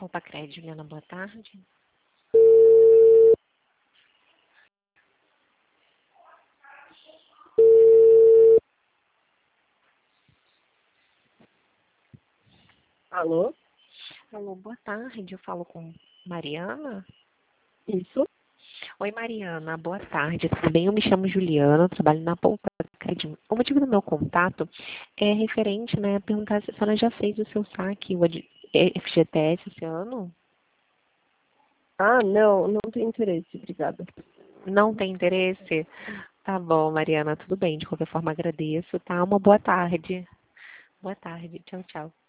Poupa Crédito, Juliana, boa tarde. Alô? Alô, boa tarde. Eu falo com Mariana. Isso? Oi, Mariana, boa tarde. Tudo bem? Eu me chamo Juliana, trabalho na Poupa Crédito. O motivo do meu contato é referente, né, a perguntar se a senhora já fez o seu saque, FGTS esse ano? Ah, não tenho interesse, obrigada. Não tem interesse? Tá bom, Mariana, tudo bem. De qualquer forma, agradeço, tá? Uma boa tarde. Boa tarde. Tchau, tchau.